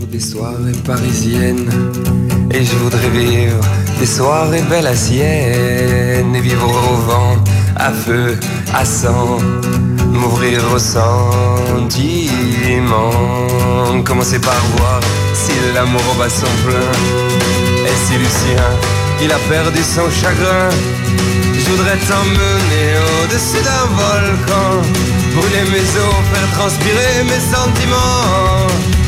des soirées parisiennes, et je voudrais vivre des soirées belles à Sienne, et vivre au vent, à feu, à sang, m'ouvrir au sentiment. Commencer par voir si l'amour bat son plein, et si Lucien, il a perdu son chagrin. Je voudrais t'emmener au-dessus d'un volcan, brûler mes os, faire transpirer mes sentiments.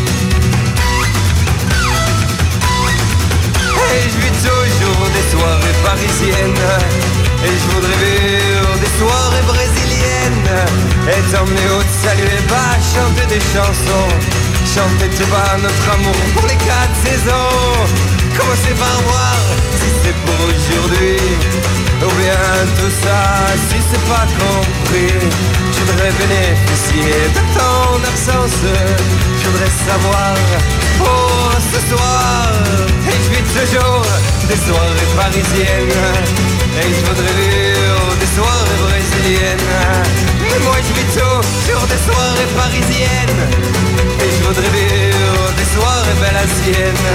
Et je vis toujours des soirées parisiennes, et je voudrais vivre des soirées brésiliennes, et t'emmener au salut les bas, chanter des chansons, chanter tu bas notre amour pour les 4 saisons. Commencer par voir si c'est pour aujourd'hui, ou bien tout ça si c'est pas compris. Je voudrais bénéficier de ton absence, je voudrais savoir pour ce soir. Et je vis toujours des soirées parisiennes, et je voudrais vivre des soirées brésiliennes. Mais moi je vis toujours des soirées parisiennes, et je voudrais vivre des soirées belles à Sienne.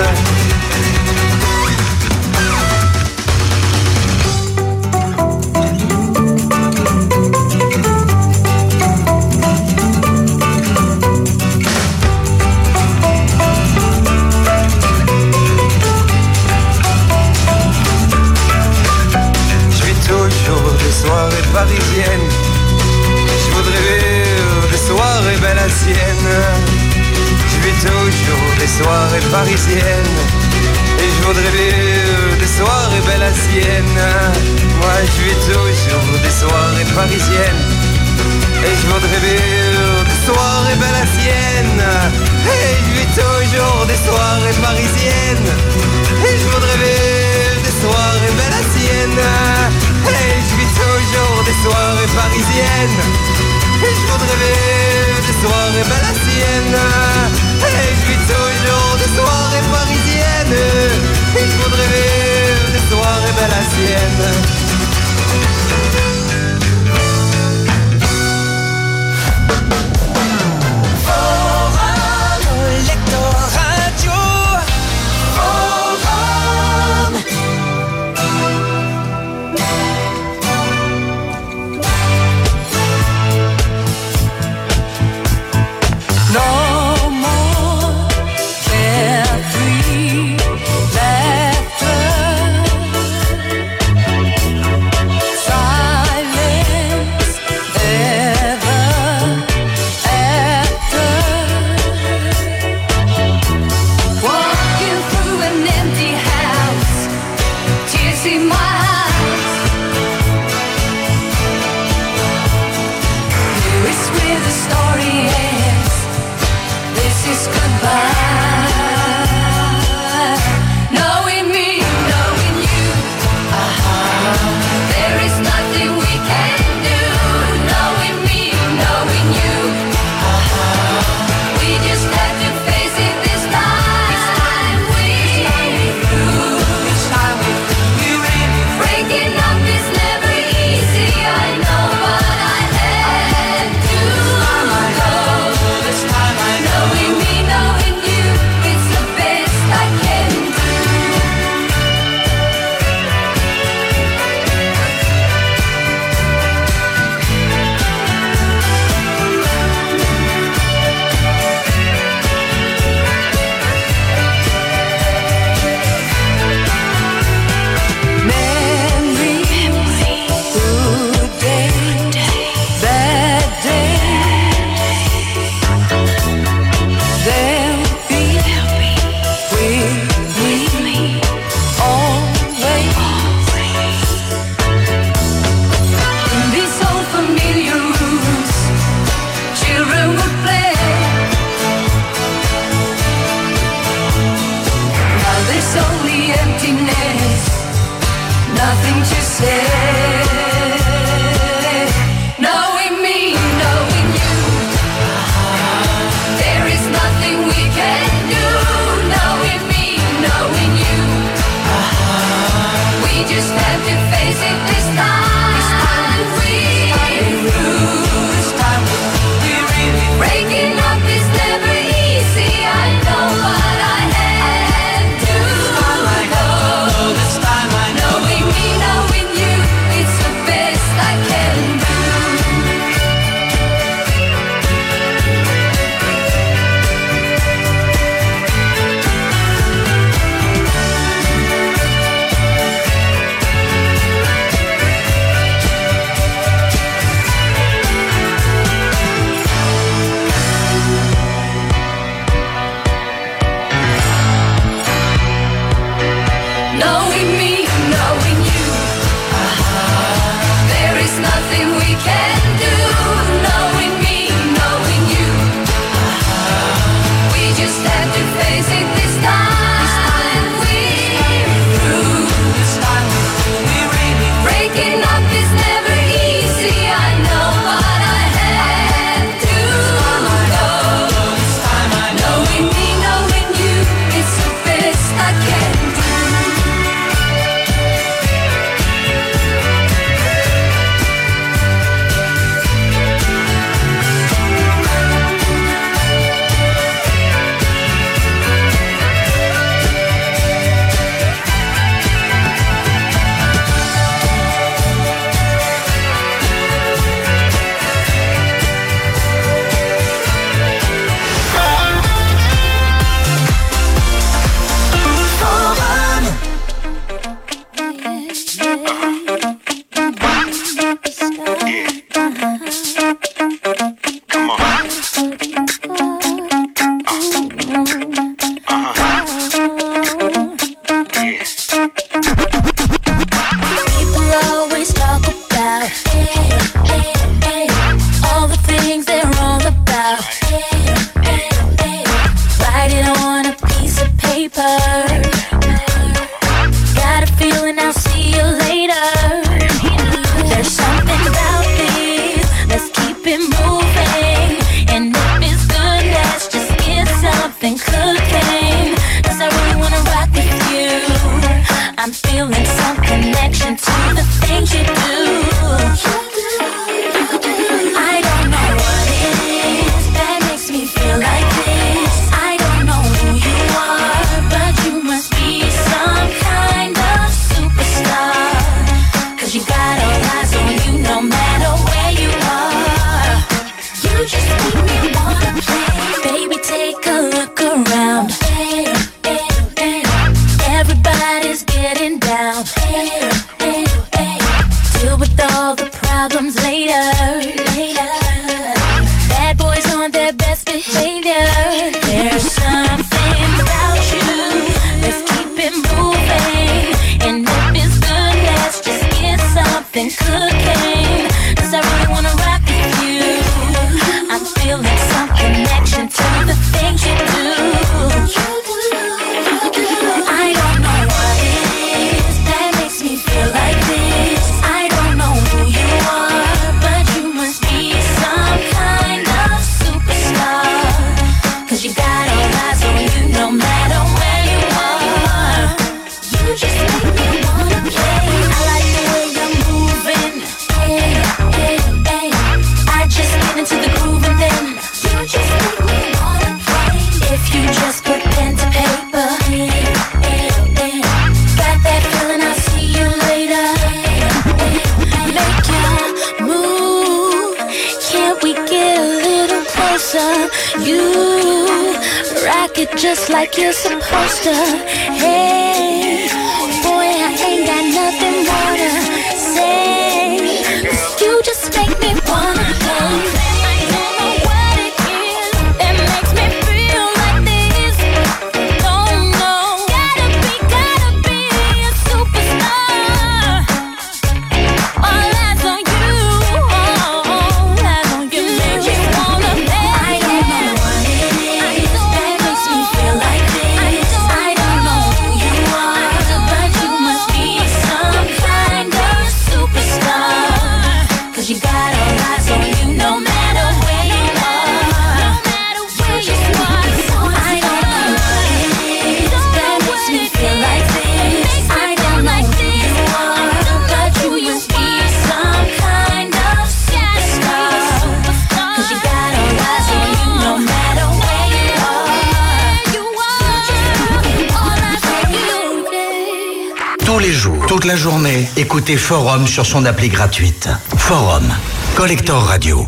Soirées parisiennes, je voudrais vivre des soirées belles à Sienne. Je vis toujours des soirées parisiennes, et je voudrais vivre des soirées belles à Sienne. Moi je vis toujours des soirées parisiennes, et je voudrais vivre des soirées belles à Sienne. Et je vis toujours des soirées parisiennes, et je voudrais vivre des soirées belles à Sienne. Et je vis toujours des soirées parisiennes, et je voudrais vivre des soirées belles à Sienne. Et je vis toujours des soirées parisiennes, et je voudrais vivre des soirées belles à Sienne. Breaking up is never easy, I know. paper. Got a feeling I'll see you later. There's something about this, let's keep it moving. And if it's good, let's just get something cooking. Cause I really wanna rock with you. I'm feeling some connection to the things you do. I don't know what it is that makes me feel like this. I don't know who you are, but you must be some kind of superstar. Cause you got all eyes on you no matter where you are. You just make me wanna play. Baby, take a look around. Hey, hey, hey. Everybody's getting down. Hey, hey, hey. Deal with all the problems later. Bad boys on their best behavior. There's something about you, let's keep it moving. And if it's good, let's just get something cooking. Cause I really wanna rock with you. I'm feeling some connection to the things you do. I don't know what it is that makes me feel like this. I don't know who you are, but you must be some kind of superstar. Cause you got all eyes on you no matter where you are. You just make me wanna play. I like the way you're moving. Hey, hey, hey. I just get into the groove and then you just make me wanna play. If you just put pen to paper. Hey, hey, hey. Got that feeling, I'll see you later. Hey, hey. Make your move. Can't we get a little closer? You rock it just like you're supposed to. Hey, boy, I ain't got nothing more to say. 'Cause you just make me wanna go. I don't know what it is that makes me feel like this. Don't know. Gotta be a superstar. All eyes on you. All eyes on you. Make me wanna play. I don't know what it is that makes me feel like this. I don't know who you are, but you must be some kind of superstar. Cause you got all eyes on you no matter where you are. No matter where you are. I don't know what it is that makes me feel like this. I don't know who you are, but you must be some kind of superstar. Cause you got all eyes on you no matter where you are. All eyes on you. Tous les jours, toute la journée, écoutez Forum sur son appli gratuite. Forum, Collector Radio.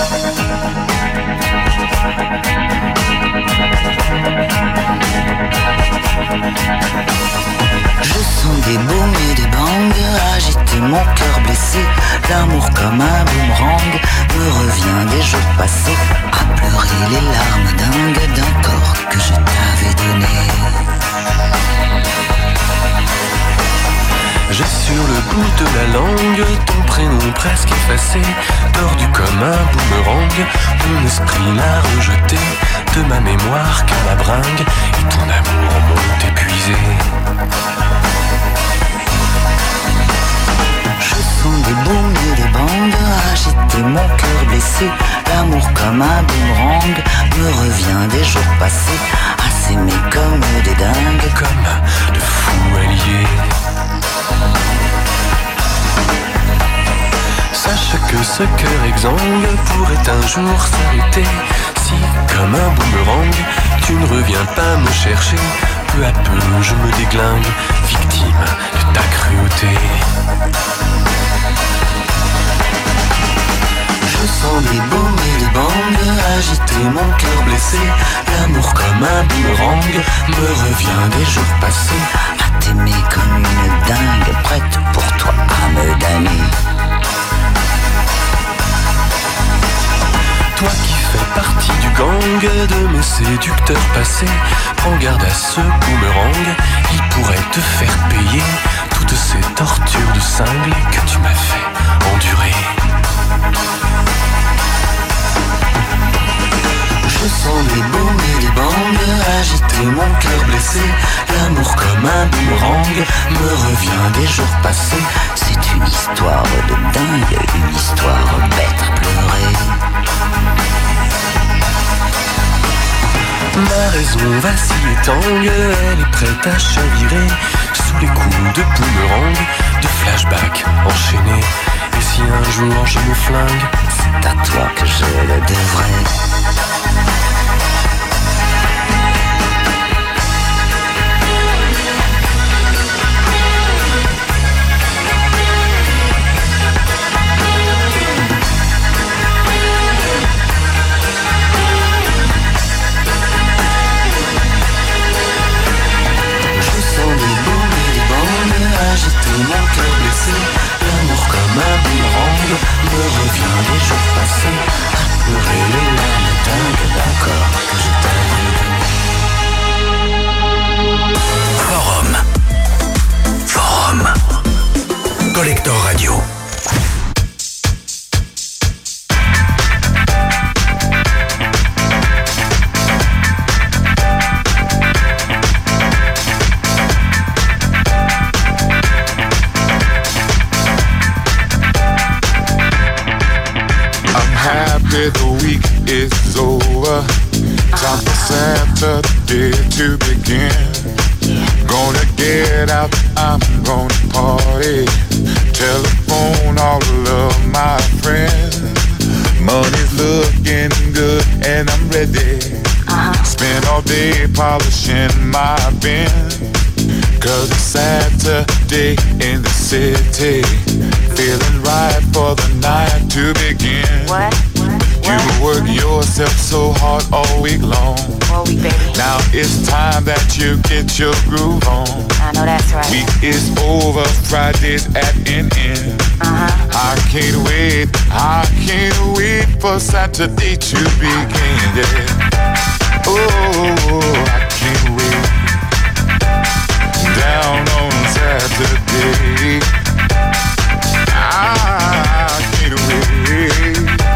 Je sens des booms et des bangs agiter mon cœur blessé. L'amour comme un boomerang me revient des jours passés, à pleurer les larmes dingues d'un corps que je t'avais donné. J'ai sur le bout de la langue ton prénom presque effacé, tordu comme un boomerang. Mon esprit l'a rejeté de ma mémoire comme ma bringue, et ton amour m'ont épuisé. Je sens des booms et des bangs agiter mon cœur blessé. L'amour comme un boomerang me revient des jours passés, à s'aimer comme des dingues, comme de fous alliés. Sache que ce cœur exsangue pourrait un jour s'arrêter si, comme un boomerang, tu ne reviens pas me chercher. Peu à peu je me déglingue, victime de ta cruauté. Je sens des booms et des bangs agiter mon cœur blessé. L'amour comme un boomerang me revient des jours passés, à t'aimer comme une dingue, prête pour toi à me damner. Toi qui fais partie du gang de mes séducteurs passés, prends garde à ce boomerang, il pourrait te faire payer toutes ces tortures de cinglé que tu m'as fait endurer. Je sens des booms et des des bangs, agiter mon cœur blessé. L'amour comme un boomerang me revient des jours passés. C'est une histoire de dingue, une histoire bête à pleurer. Ma raison vacille et tangue, elle est prête à chavirer sous les coups de boomerang, de flashback enchaînés. Et si un jour je me flingue, c'est à toi que je le devrais. Agiter mon cœur blessé, l'amour comme un boomerang me revient des jours passés. À pleurer les larmes dingues d'un corps que je t'avais donné. Forum. Collector Radio. The week is over. Time for Saturday to begin. Gonna get out, I'm gonna party. Telephone all of my friends. Money's looking good and I'm ready. Spend all day polishing my Benz. Cause it's Saturday in the city. Feeling right for the night to begin. What? You work yourself so hard all week long. All week, baby. Now it's time that you get your groove on. I know that's right. Week is over, Friday's at an end. I can't wait for Saturday to begin. Yeah. Oh, I can't wait. Down on Saturday, I can't wait.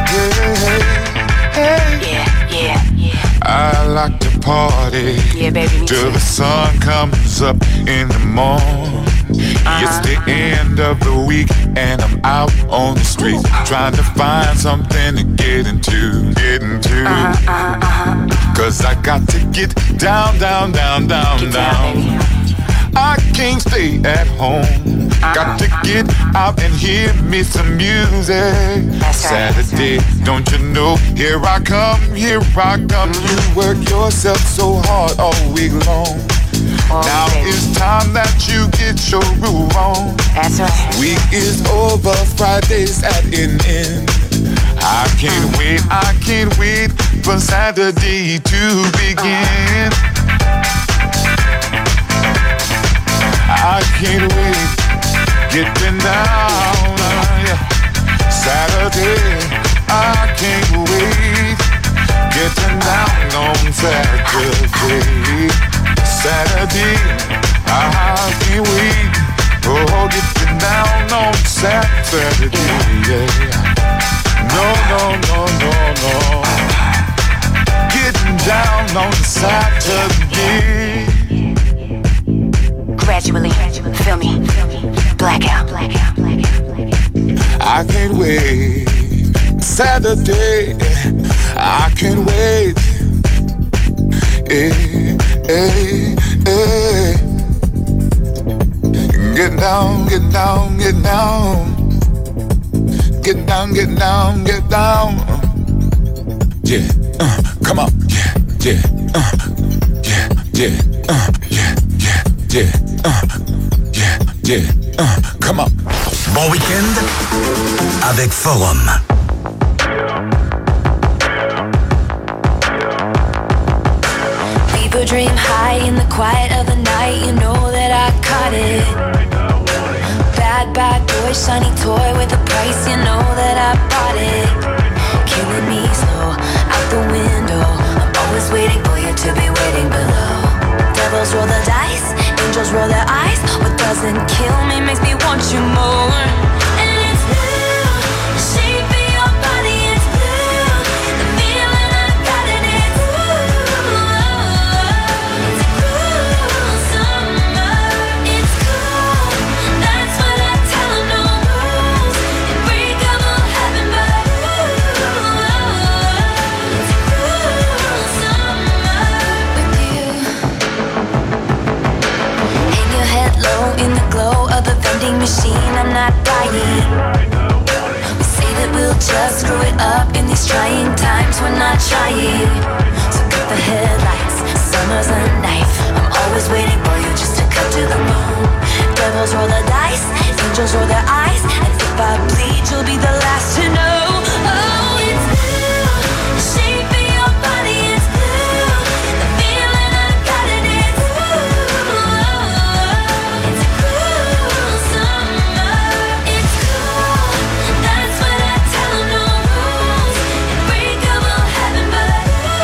I like to party, yeah, baby, me till too. the sun comes up in the morning. It's the end of the week and I'm out on the streets trying to find something to get into. Cause I got to get down. Baby. I can't stay at home. Got to get out and hear me some music. That's right. Saturday, don't you know? Here I come. You work yourself so hard all week long. Now baby. it's time that you get your groove on. That's right. Week is over, Friday's at an end. I can't wait for Saturday to begin. I can't wait, getting down, Saturday, I can't wait, getting down on Saturday, I can't wait, oh, getting down on Saturday, yeah. No, getting down on Saturday. Gradually, feel me, blackout. I can't wait, Saturday, I can't wait, Get down, yeah, come on, yeah, come on. Bon week-end avec Forum. People dream high in the quiet of the night. You know that I caught it. Bad boy, shiny toy with a price. You know that I bought it. Killing me slow out the window. I'm always waiting for you to be waiting below. Devils roll the dice, angels roll their eyes. What doesn't kill me makes me want you more. And it's blue, the shape of your body, it's blue. The feeling I got in it's blue. machine, I'm not dying. We say that we'll just screw it up in these trying times, we're not trying. So cut the headlights, summer's a knife. I'm always waiting for you just to cut to the moon. Devils roll the dice, angels roll their eyes, and if I bleed, you'll be the last to know. Oh, it's blue, the shape of your body is blue, the feeling I've got it is blue. It's cool summer, it's cool. That's what I tell 'em, no rules, unbreakable heaven, but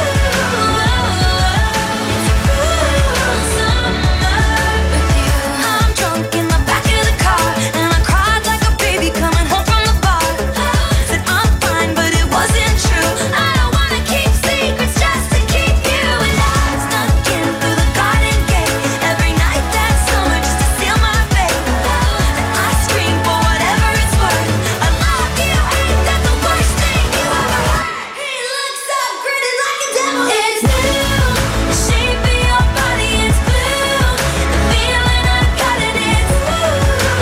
it's cool summer with you. I'm drunk in the back of the car, and I cried like a baby coming home from the bar. Said I'm fine, but it wasn't true. I don't wanna keep secrets just to keep you. And I snuck in through the garden gate every night that summer just to seal my fate. And I scream for whatever it's worth. I love you, ain't that the worst thing you ever heard? He looks so gritty like a devil. It's blue, the shape of your body is blue, the feeling I've got it is blue.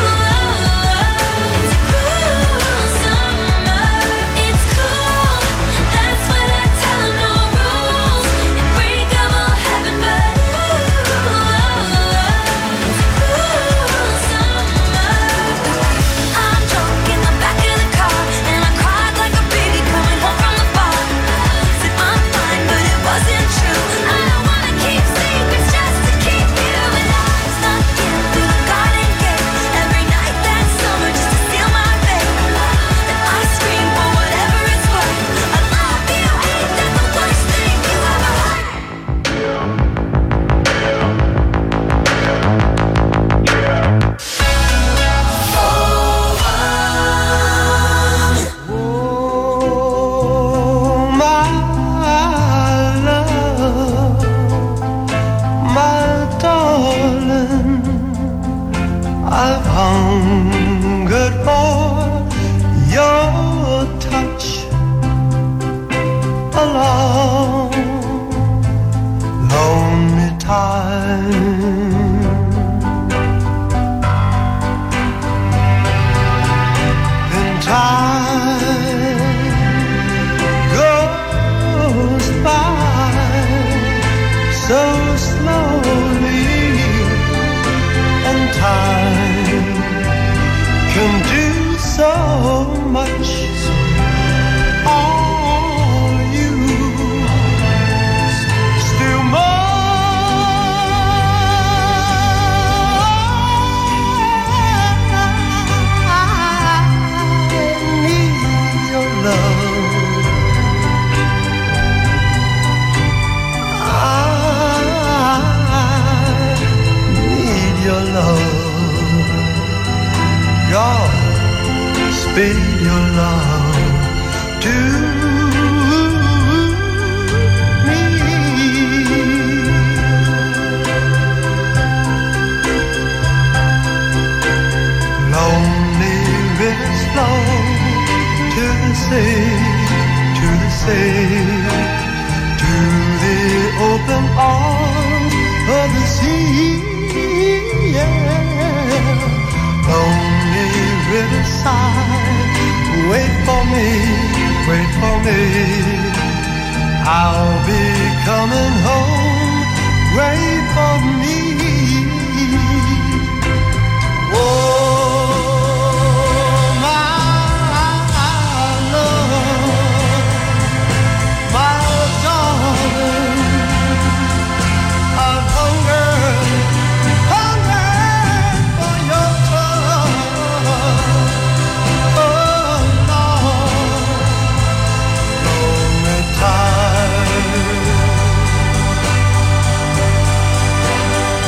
It's cool summer, it's cool. That's what I tell 'em, no rules, unbreakable heaven, but it's cool summer. I'm drunk in the back of the car, and I cried like a baby coming home from the bar. Said I'm fine, but it wasn't true. I don't wanna keep secrets just to keep you. And I snuck in through the garden gate every night that summer just to seal my fate. And I scream for whatever it's worth. I love you, ain't that the worst thing you ever heard? Oh, my love, my darling, I've hungered for your touch a long, lonely time. Then time goes by so slowly, and time can do so much. All you still Speed your love to me. Lonely rivers flow to the sea, to the sea, to the open arms of the sea. Yeah. Lonely riverside, wait for me, wait for me. I'll be coming home, wait for me. Oh, my love, my darling, I've hungered for your touch. Oh, Lord, lonely time.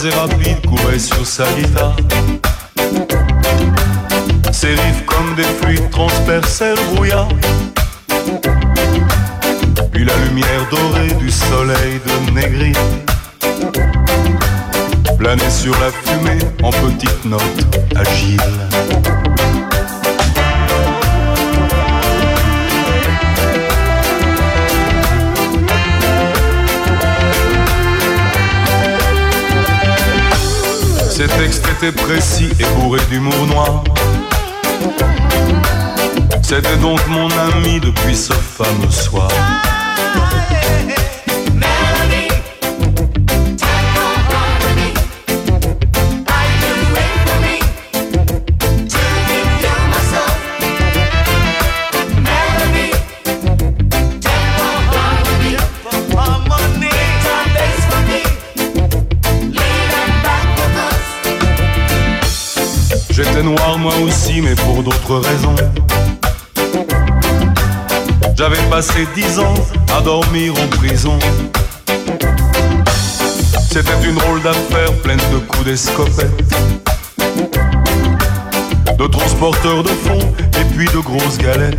et rapide courait sur sa guitare. Ses riffs comme des fluides transperçaient le brouillard. Puis la lumière dorée du soleil de Négri planait sur la fumée en petites notes agiles. Ses textes étaient précis et bourrés d'humour noir. C'était donc mon ami depuis ce fameux soir. J'étais noir moi aussi, mais pour d'autres raisons. J'avais passé 10 ans à dormir en prison. C'était une drôle d'affaire pleine de coups d'escopette, de transporteurs de fonds et puis de grosses galettes.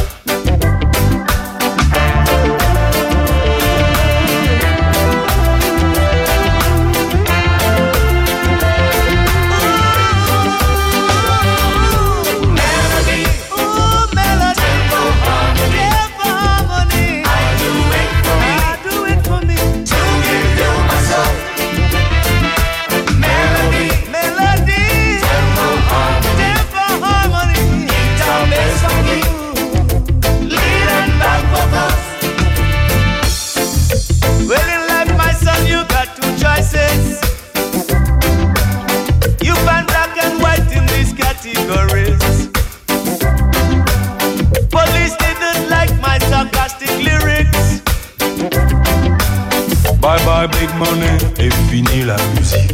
Bye bye big money et fini la musique.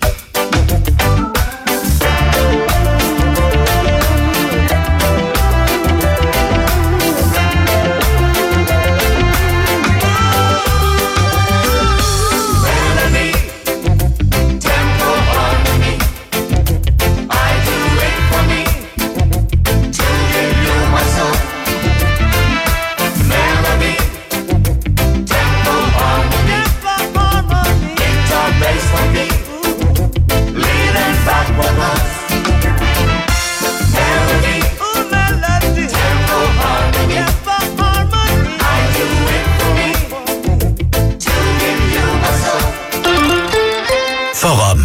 Forum.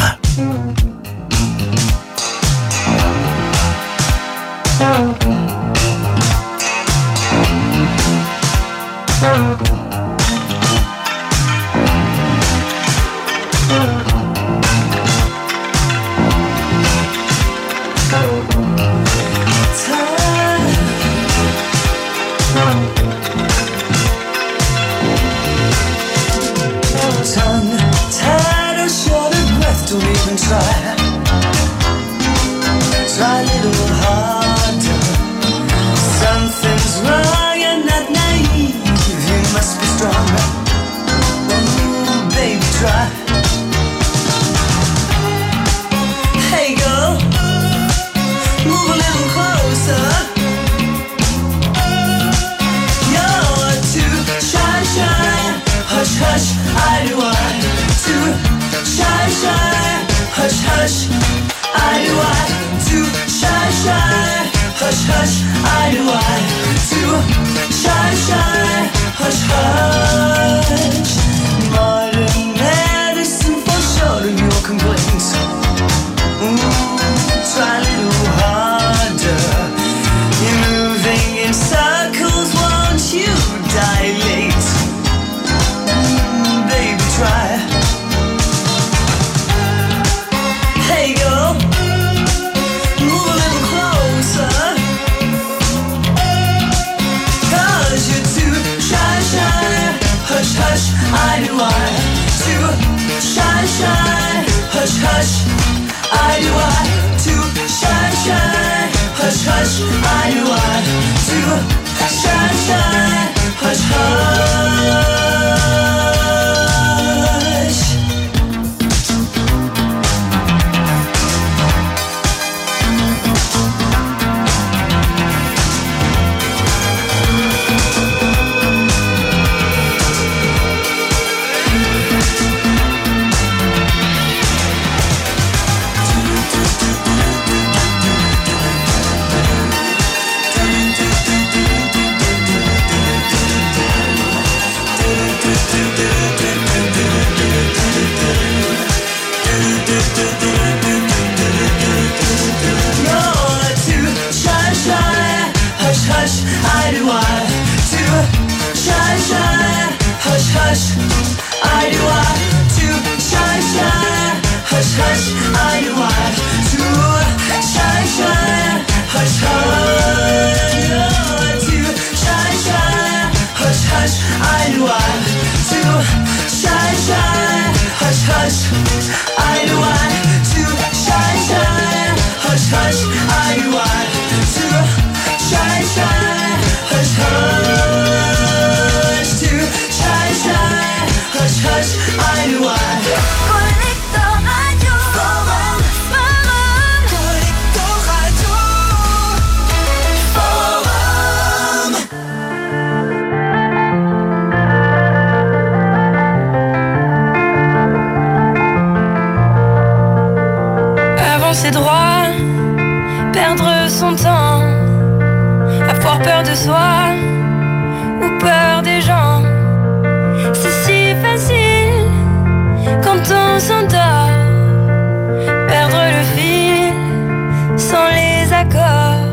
Try a little harder. Something's wrong, you're not naive. You must be strong. Ooh, baby, try. Hey girl, move a little closer. You're too shy, shy. Hush, hush, I do I. Too shy, shy. Hush, hush, I do I. Too shy, shy. Hush, hush, I do I. Too shy, shy. Hush, hush. Modern medicine for sure of your complaints. Try a little harder. You're moving in circles, won't you dilate? Baby, try. Hey girl, move a little closer. 'Cause you're too shy, shy. Hush, hush, I do I. Too shy, shy. Hush, hush, I do I. Too shy, shy. Hush, hush, I do I. Too shy, shy. Hush, hush. hush, I do I. To shine, shine, hush, hush, I do I. To shine, shine, hush, hush. To shine, shine, hush, hush, I do I. To shine, shine, hush, hush, I do I. To shine, shine, hush, hush, I do I. To shine, shine, hush, hush. To shine, shine, hush, hush, I do I. Conecto Radio Forum. Conecto Radio Forum. Avancer droit, perdre son temps, avoir peur de soi ou peur des gens. C'est si facile quand on s'endort, perdre le fil sans les accords.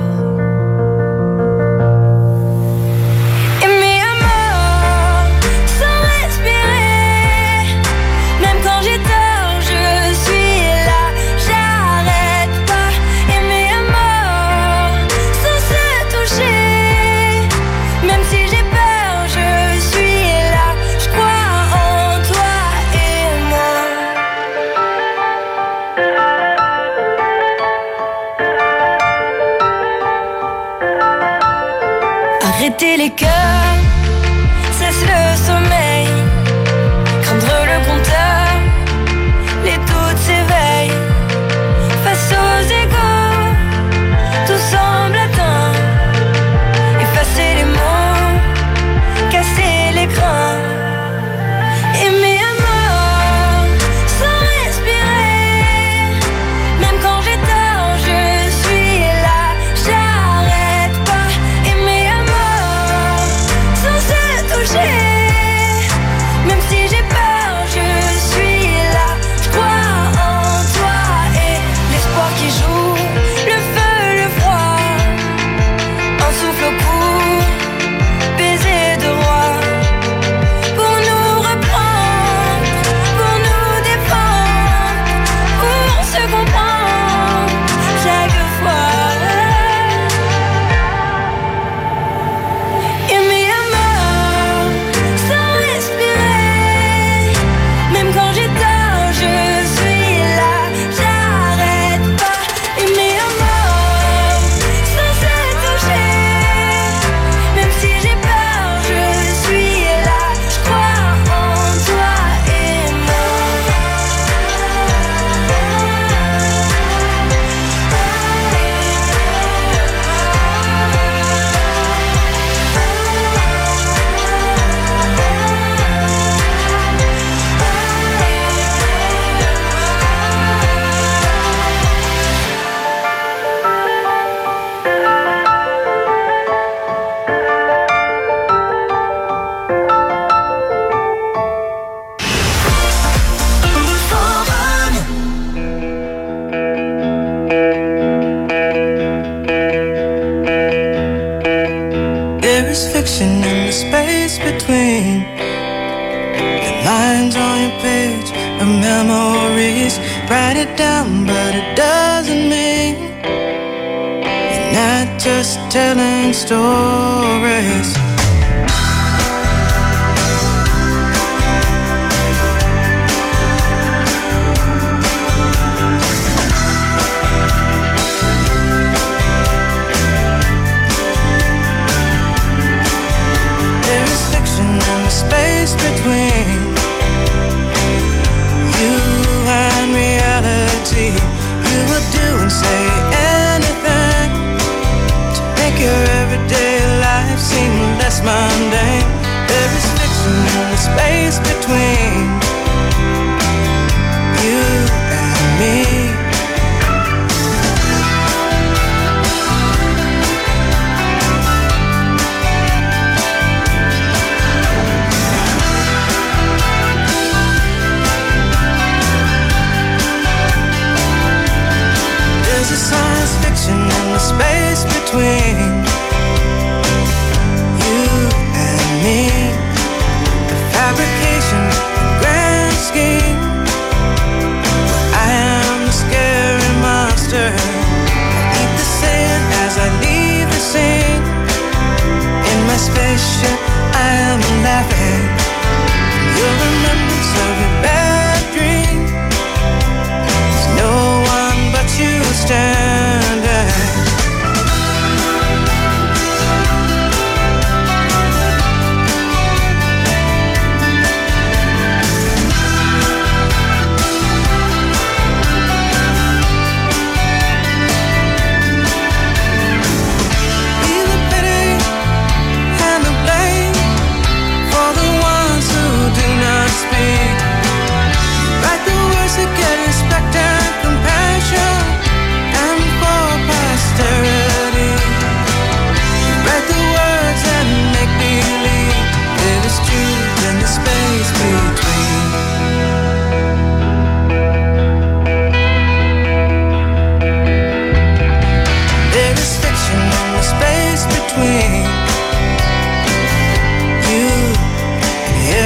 Aimer à mort sans respirer, même quand j'ai tort, je suis là, j'arrête pas. Aimer à mort sans se toucher, même si j'ai peur, je suis là, je crois en toi et moi. Arrêter les cœurs, cesse le sommeil, craindre le compteur, les doutes s'éveillent. Face aux égaux, tout semble atteint. Effacer les mots, casser l'écran. Aimer à mort, sans respirer, même quand j'ai tort, je suis là, j'arrête pas. Aimer à mort, sans se toucher, même si j'ai peur, je suis là, je crois en toi. Et l'espoir qui joue, le feu, le froid, un souffle au cou, baiser de roi, pour nous reprendre, pour nous défendre, pour se comprendre chaque fois. Aimer à mort, sans respirer, même quand j'ai tort, je suis là, j'arrête pas. Aimer à mort, sans se toucher, même si j'ai peur, je suis là, je crois en toi et moi. There is fiction in the space between the lines on your page of memories. Write it down, but it doesn't mean you're not just telling stories. There is fiction in the space between you and reality. You will do and say anything to make your everyday life seem less mundane. There is fiction in the space between you and me. There's a science fiction in the space between you and me. The fabrication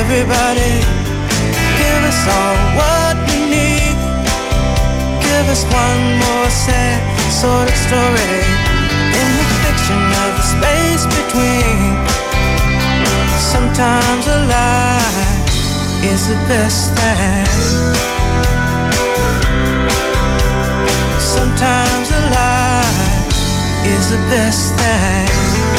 Everybody, give us all what we need. Give us one more sad sort of story in the fiction of the space between. Sometimes a lie is the best thing. Sometimes a lie is the best thing.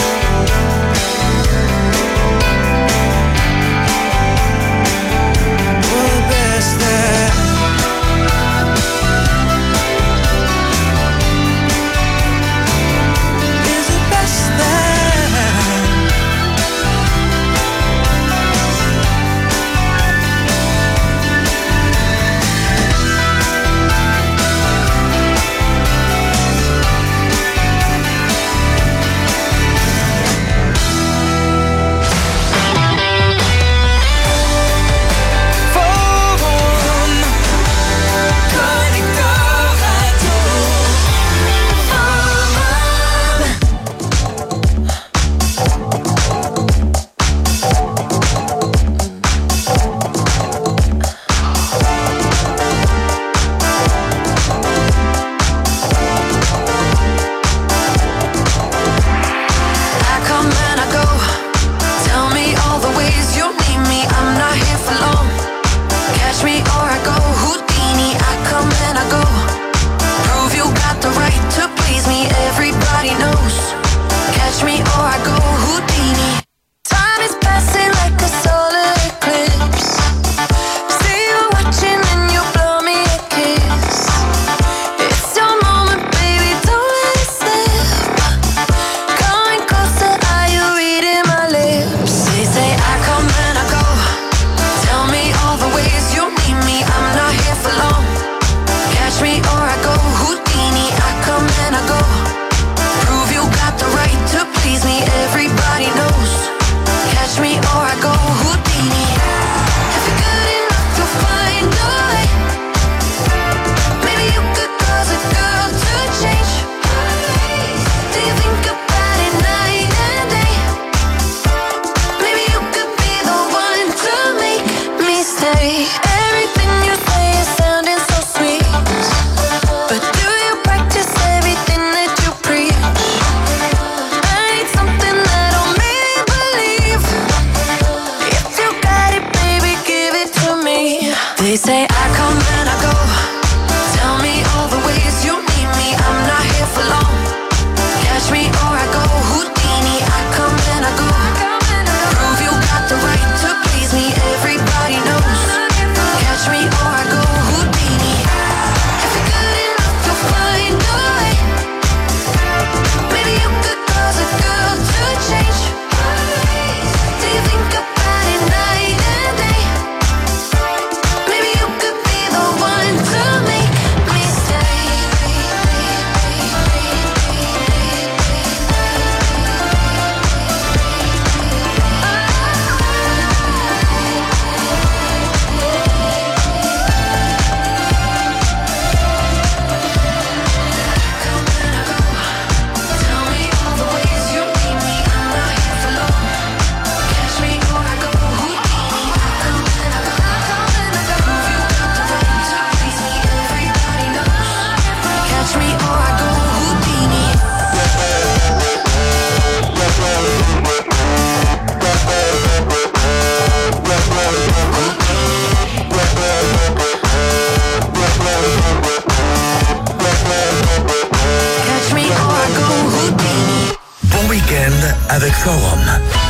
avec Forum.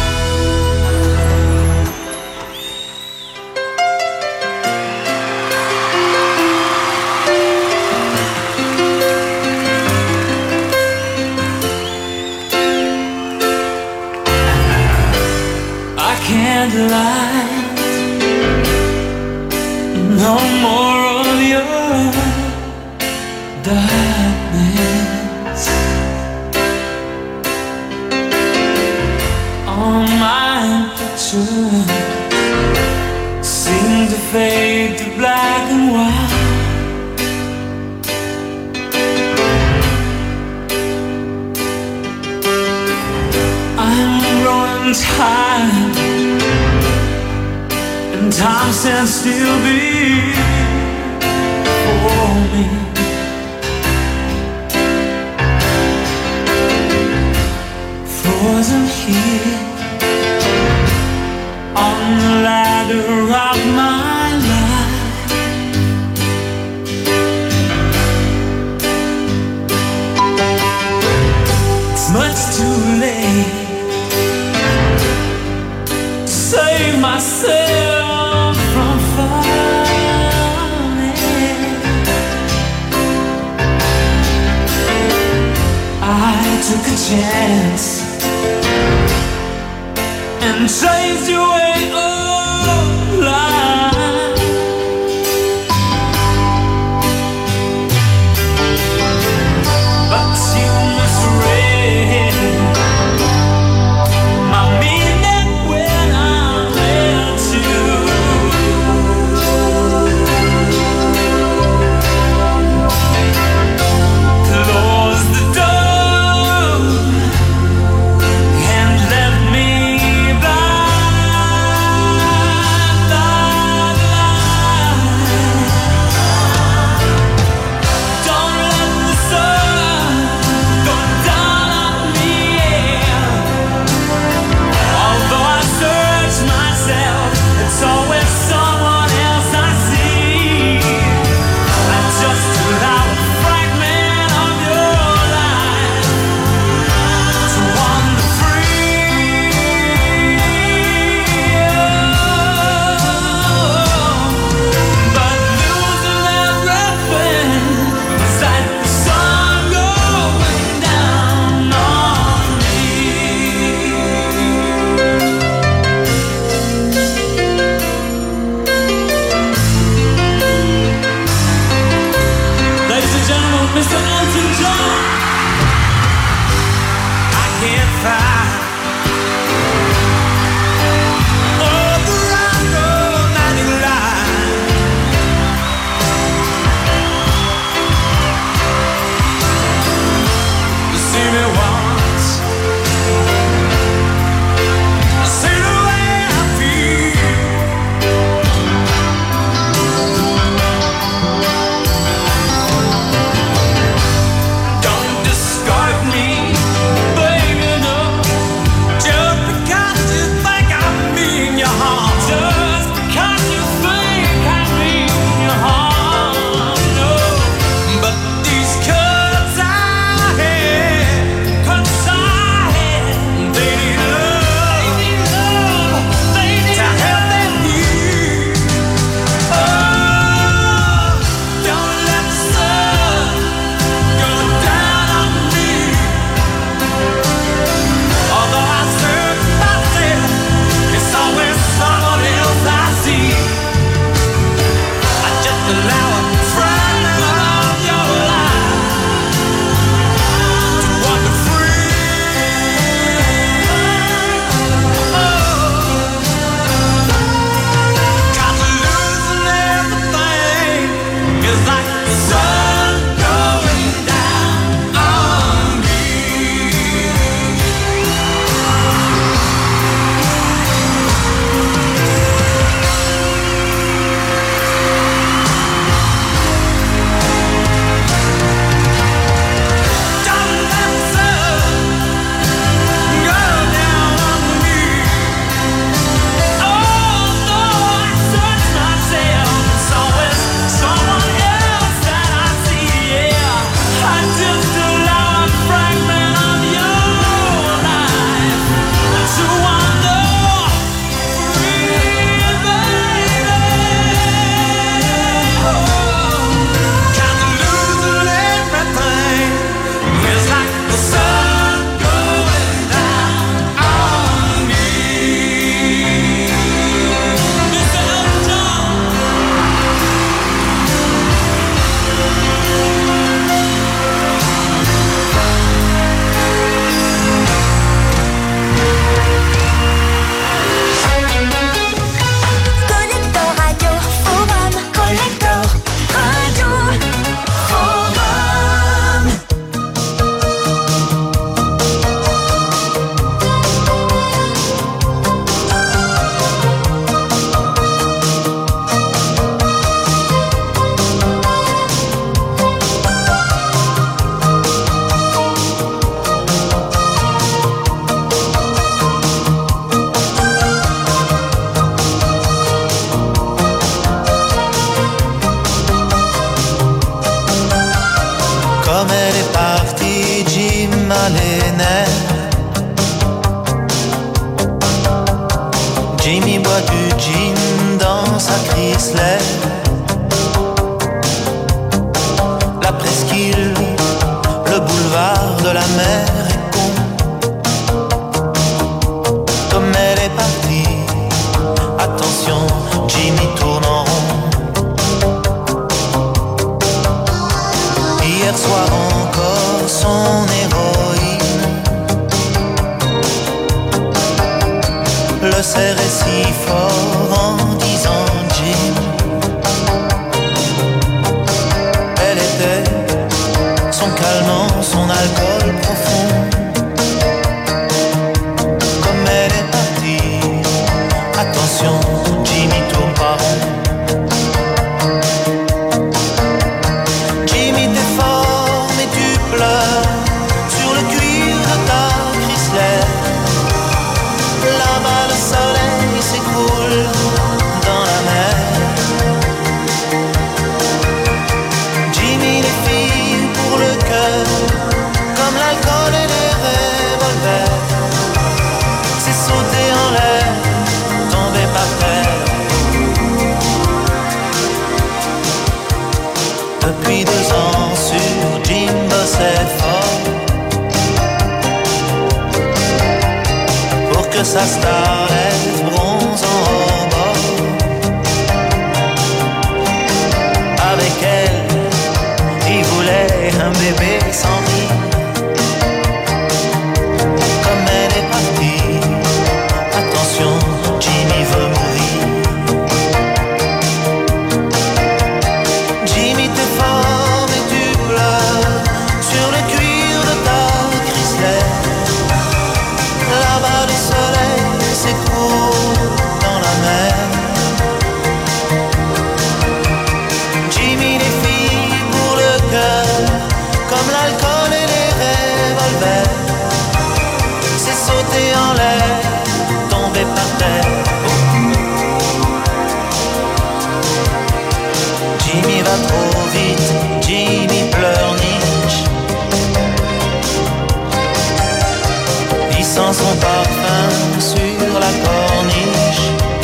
Candlelight, no more of your darkness. All my pictures seem to fade to black and white. I'm growing tired and time stands still before me. Frozen here on the ladder of my life. It's much too late to save myself from falling. I took a chance and chased your way alive. But you misread my meaning when I let you. Close the door and let me by. Chrysler. La presqu'île, le boulevard de la mer est con. Comme elle est partie, attention, Jimmy tourne en rond. Hier soir encore, son héroïne le serrait si fort en disant Jim. Elle était son calmant, son alcool profond. Comme elle est partie, attention, Jimmy tourne pas rond. Jimmy t'es fort mais tu pleures sur le cuir de ta Chrysler. Là-bas le soleil s'écroule dans la mer. Jimmy les filles pour le cœur, comme l'alcool et les revolvers. C'est sauté en l'air, tombé par terre. Depuis 2 ans sur Jim bossait fort pour que sa starlette bronze en rebord. Avec elle, il voulait un bébé sans vie. Comme elle est partie, attention, Jimmy veut mourir. Jimmy t'es fort mais tu pleures sur le cuir de ta Chrysler. Là-bas le soleil s'écroule dans la mer. Jimmy les filles pour le cœur, comme l'alcool et les revolvers. C'est sauté en l'air, tombé par terre. Jimmy va trop vite, Jimmy pleurniche. Il sent son parfum sur la corniche.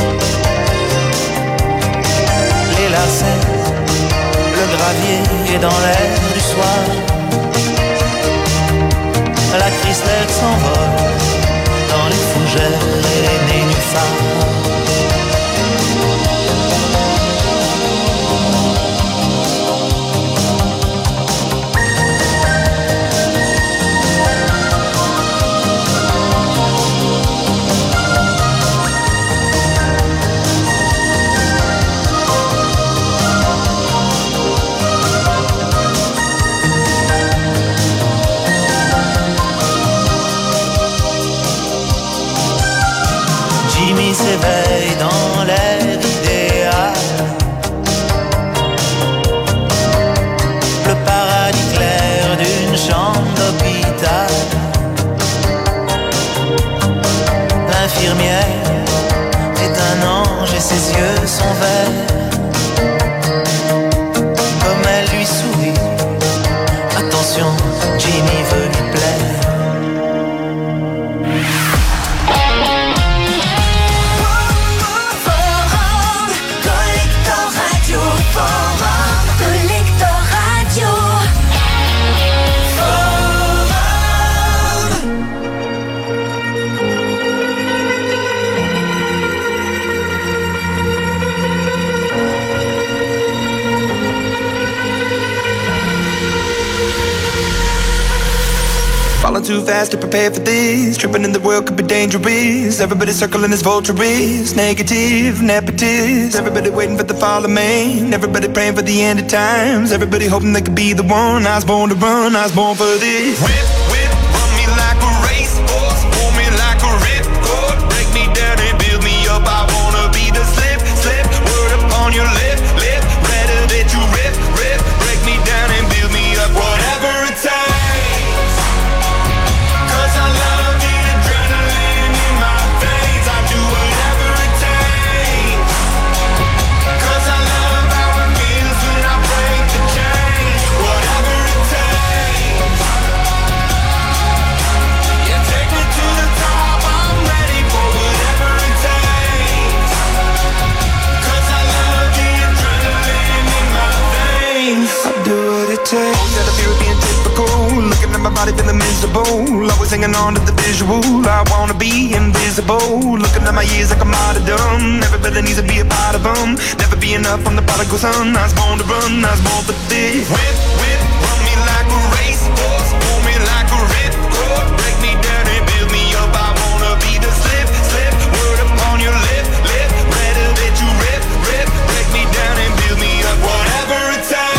Les lacets, le gravier est dans l'air du soir. La Chrysler s'envole dans les fougères et les nénuphars. Jimmy s'éveille dans l'air idéal. Le paradis clair d'une chambre d'hôpital. L'infirmière est un ange et ses yeux sont verts. Comme elle lui sourit, attention, Jimmy veut lui plaire. Falling too fast to prepare for this. Tripping in the world could be dangerous. Everybody circling as vultures. Negative, nepotist. Everybody waiting for the fall of man. Everybody praying for the end of times. Everybody hoping they could be the one. I was born to run, I was born for this. Whip, whip, run me like a racehorse. Pull me like a ripcord. Break me down and build me up. I wanna be the slip, slip. Word upon your lip, lip. Better that you rip, rip. Break me down and build me up. Whatever it takes. body feeling miserable. Always hanging on to the visual. I wanna be invisible. Looking at my years like I'm out of dumb. Everybody needs to be a part of them. Never be enough from the prodigal son. I was born to run, I was born for this. Whip, whip, run me like a racehorse. Pull me like a ripcord. Break me down and build me up. I wanna be the slip, slip. Word upon your lip, lip. Better that you rip, rip. Break me down and build me up. Whatever it takes.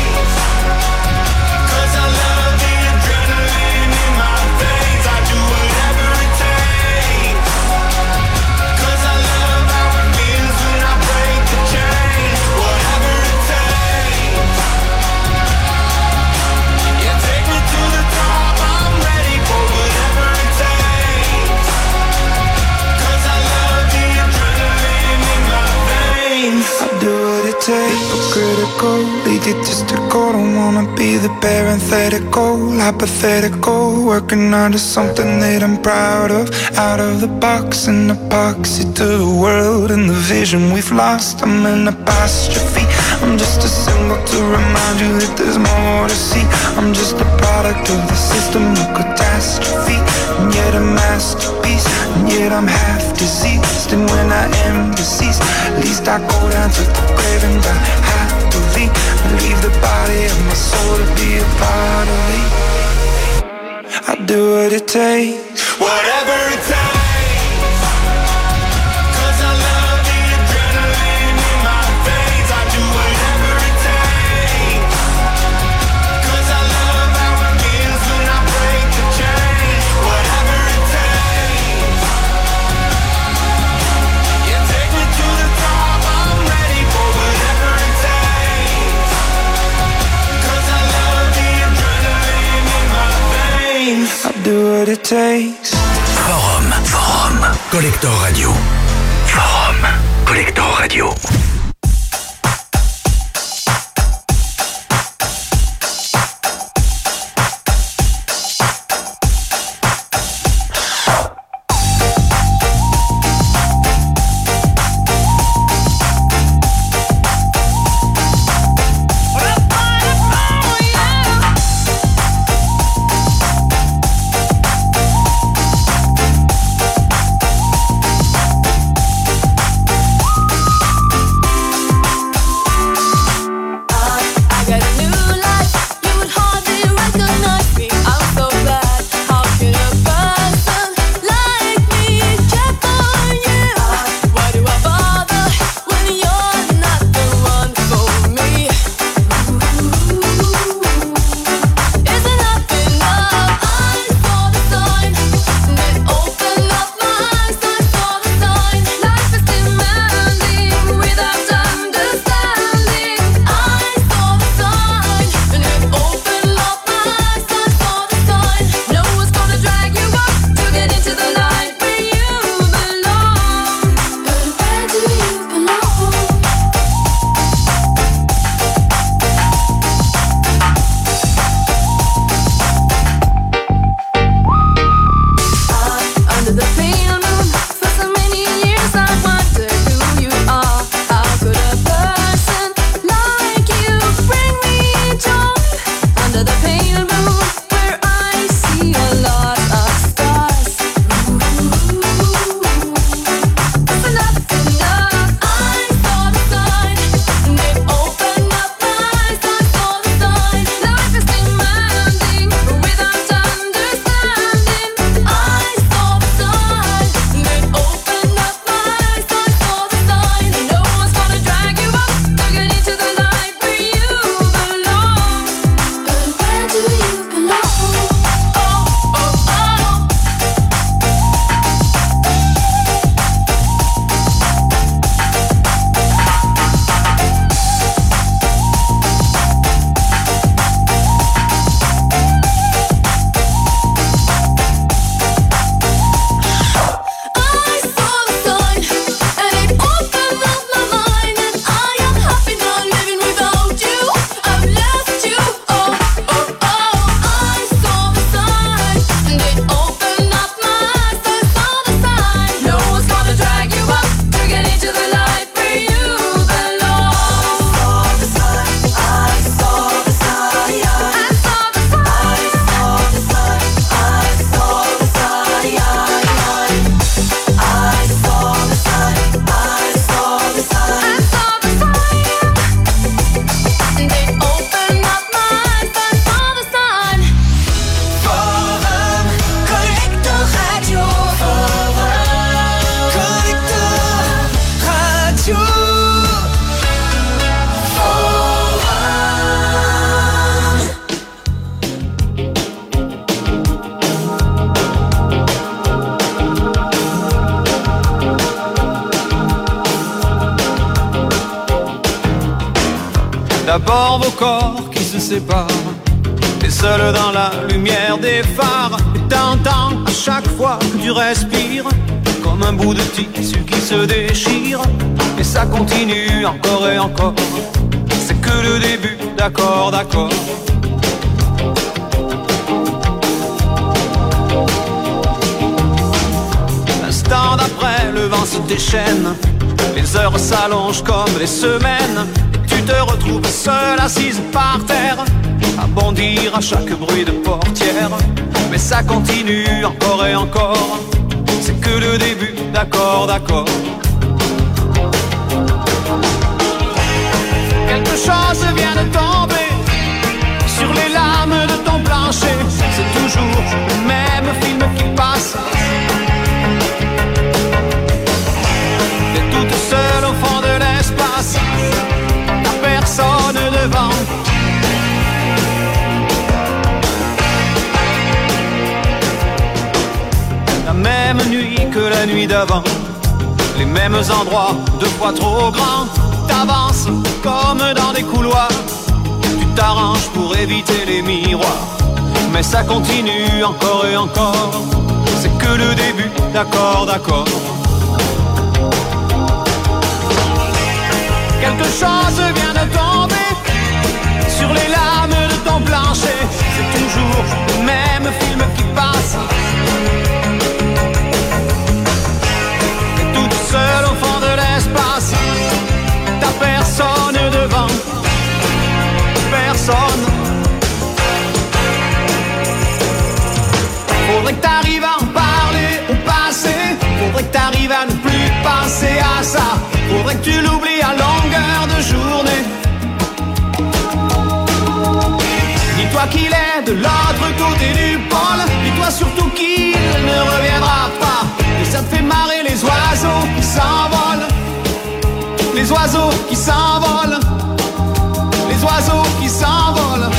Hypocritical, egotistical. Don't wanna be the parenthetical, hypothetical. Working under something that I'm proud of. Out of the box, an epoxy to the world and the vision we've lost. I'm an apostrophe. I'm just a symbol to remind you that there's more to see. I'm just a product of the system of catastrophe. And yet a masterpiece, and yet I'm half diseased. And when I am deceased, at least I go down to the grave and die happily. Leave the body of my soul to be a part of it. I do what it takes, whatever it takes. Do what it takes. Forum. Collector Radio. Forum. Collector Radio. D'abord vos corps qui se séparent, t'es seul dans la lumière des phares. Et t'entends à chaque fois que tu respires comme un bout de tissu qui se déchire. Et ça continue encore et encore, c'est que le début, d'accord, d'accord. L'instant d'après, le vent se déchaîne, les heures s'allongent comme les semaines. Et tu te retrouves seule assise par terre, à bondir à chaque bruit de portière. Mais ça continue encore et encore, c'est que le début, d'accord, d'accord. Quelque chose vient de tomber sur les lames de ton plancher. C'est toujours le même film qui passe. T'es toute seule au fond de l'espace, t'as personne devant. La même nuit que la nuit d'avant, les mêmes endroits, deux fois trop grands. T'avances comme dans des couloirs, tu t'arranges pour éviter les miroirs. Mais ça continue encore et encore, c'est que le début, d'accord, d'accord. Quelque chose vient de tomber sur les lames de ton plancher. C'est toujours le même film qui passe. Et toute seule au fond de l'espace, t'as personne devant, personne. Faudrait que t'arrives à en parler au passé, faudrait que t'arrives à ne plus penser à ça. Faudrait que tu l'oublies à longueur de journée. Dis-toi qu'il est de l'autre côté du pôle, dis-toi surtout qu'il ne reviendra pas. Et ça te fait marrer les oiseaux qui s'envolent, les oiseaux qui s'envolent, les oiseaux qui s'envolent.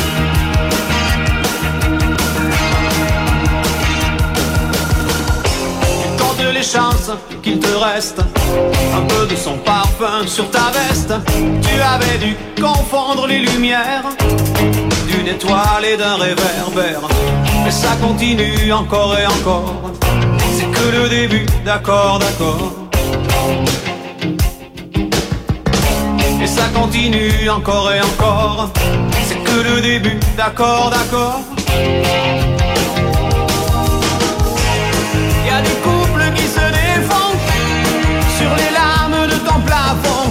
Compte les chances qu'il te reste un peu de son parfum sur ta veste. Tu avais dû confondre les lumières d'une étoile et d'un réverbère. Mais ça continue encore et encore, c'est que le début, d'accord, d'accord. Et ça continue encore et encore, c'est que le début, d'accord, d'accord. Y a des couples qui se défendent sur les